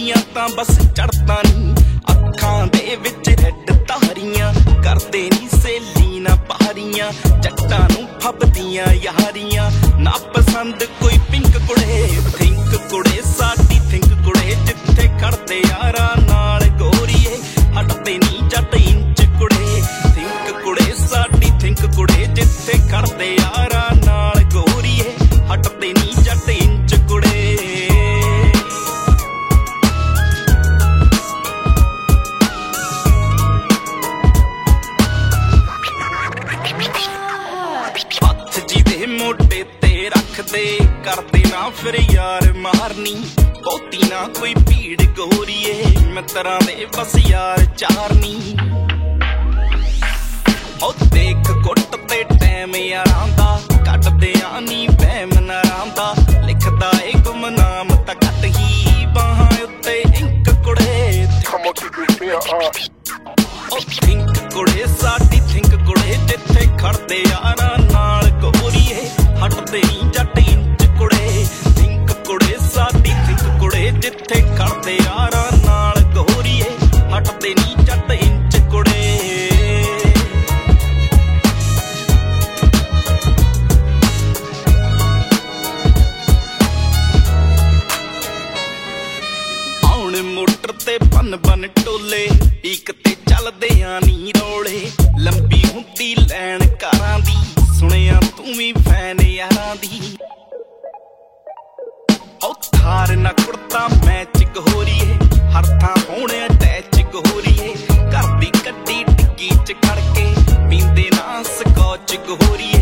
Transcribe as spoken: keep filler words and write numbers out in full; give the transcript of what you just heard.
ਦੀਆਂ ਤਾਂ ਬਸ ਚੜ੍ਹਦਾ ਨੀ ਅੱਖਾਂ ਦੇ ਵਿੱਚ ਰੈਡ ਤਾਰੀਆਂ ਕਰਦੇ ਨੀ ਸੇਲੀ ਨਾ ਪਹਾੜੀਆਂ ਜੱਟਾਂ ਨੂੰ ਫੱਬਦੀਆਂ ਯਾਰੀਆਂ ਨਾ ਪਸੰਦ ਕੋਈ ਪਿੰਕ ਕੁੜੇ ਥਿੰਕ ਕੁੜੇ ਸਾਡੀ ਥਿੰਕ ਕੁੜੇ ਜਿੱਥੇ ਖੜਦੇ ਯਾਰਾਂ ਨਾਲ ਗੋਰੀਏ ਹਟਦੇ ਨੀ ਜੱਟ ਇੰਚ ਕੁੜੇ ਥਿੰਕ ਕੁੜੇ ਸਾਡੀ ਥਿੰਕ ਕੁੜੇ ਜਿੱਥੇ ਖੜਦੇ ਯਾਰਾਂ ਨਾਲ ਗੋਰੀਏ ਹਟਦੇ ਨੀ ਜੱਟ ਇੰਚ ਕੁੜੇ ਮੋਢੇ ਤੇ ਰੱਖਦੇ ਕਰਦੇ ਨਾ ਫਿਰ ਯਾਰ ਮਾਰਨੀ ਬਹੁਤੀ ਨਾ ਕੋਈ ਭੀੜ ਗੋਰੀਏ ਮਿੱਤਰਾਂ ਦੇ ਬਸ ਯਾਰ ਚਾਰਨੀ ਉਹ ਦੇਖ ਗੁੱਟ ਤੇ ਟੈਮ ਯਾਰਾਂ ਦਾ ਕੱਟਦੇ ਆ ਨੀ ਬਹਿਮ ਨਾਰਾਂ ਦਾ ਲਿਖਦਾ ਏ ਗੁਮਨਾਮ ਤਾਂ ਘੱਟ ਹੀ ਬਾਹਾਂ ਉੱਤੇ ਇੰਕ ਕੁੜੇ ਉਹ ਥਿੰਕ ਕੁੜੇ ਸਾਡੀ ਥਿੰਕ ਕੁੜੇ ਜਿੱਥੇ ਖੜਦੇ ਯਾਰਾਂ ਨਾਲ ਗੋਰੀਏ ਹਟਦੇ ਨੀ ਜੱਟ ਇੰਚ ਕੁੜੇ ਥਿੰਕ ਕੁੜੇ ਸਾਡੀ ਥਿੰਕ ਕੁੜੇ ਜਿੱਥੇ ਖੜਦੇ ਯਾਰਾਂ ਨਾਲ ਗੋਰੀਏ ਹਟਦੇ ਨੀ ਜੱਟ ਇੰਚ ਕੁੜੇ ਆਉਣ ਮੋਟਰ ਤੇ ਬਨ ਬਨ ਟੋਲੇ ਇੱਕ ਤੇ ਚੱਲਦੇ ਆ ਨੀ ਰੋਲੇ ਲੰਬੀ ਹੁੰਦੀ ਲੈਣ ਕਾਰਾਂ ਦੀ ਸੁਣਿਆ ਤੂੰ ਵੀ ਫੈਨ ਯਾਰਾਂ ਦੀ ਉਹ ਥਾਰ ਨਾ ਕੁੜਤਾ ਮੈਚ ਗੋਰੀਏ ਹਰ ਥਾਂ ਹੋਣ ਅਟੈਚ ਗੋਰੀਏ ਘਰ ਦੀ ਗੱਡੀ ਡਿੱਗੀ ਚ ਖੜ ਕੇ ਪੀਂਦੇ ਨਾ ਸਕੌਚ ਗੋਰੀਏ